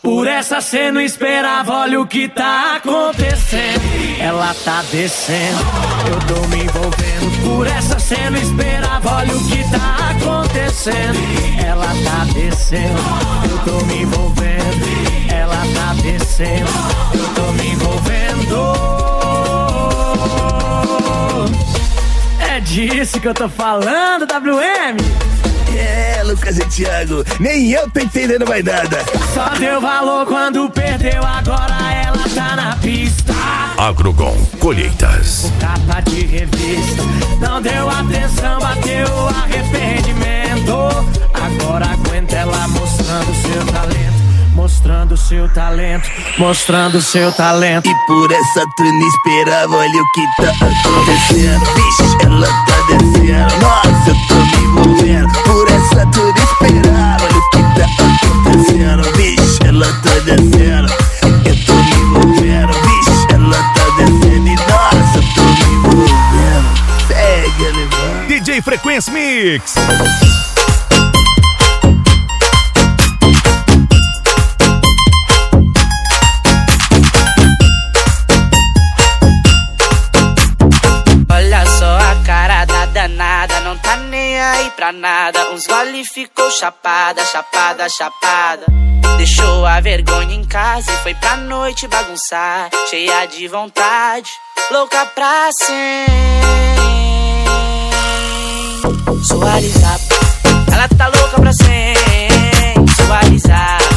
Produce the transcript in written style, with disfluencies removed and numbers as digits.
Por essa cê não esperava, olha o que tá acontecendo. Ela tá descendo, eu tô me envolvendo. Por essa cê não esperava, olha o que tá acontecendo. Ela tá descendo, eu tô me envolvendo. Ela tá descendo, eu tô me envolvendo. É disso que eu tô falando, WM. É, Lucas e Thiago, nem eu tô entendendo mais nada. Só deu valor quando perdeu, agora ela tá na pista. Agrogon Colheitas. Capa de revista, não deu atenção, bateu arrependimento. Agora aguenta ela mostrando seu talento. Mostrando seu talento, mostrando seu talento. E por essa tu não esperava, olha o que tá acontecendo. Vixe, ela tá descendo, nossa, eu tô me envolvendo. Por essa tu não esperava, olha o que tá acontecendo. Vixe, ela tá descendo, eu tô me envolvendo. Vixe, ela tá descendo e nossa, eu tô me envolvendo. Segue, levando. DJ Frequência Mix. Não tá nem aí pra nada. Uns gole ficou chapada, chapada, chapada. Deixou a vergonha em casa e foi pra noite bagunçar. Cheia de vontade, louca pra sensualizar. Ela tá louca pra sensualizar.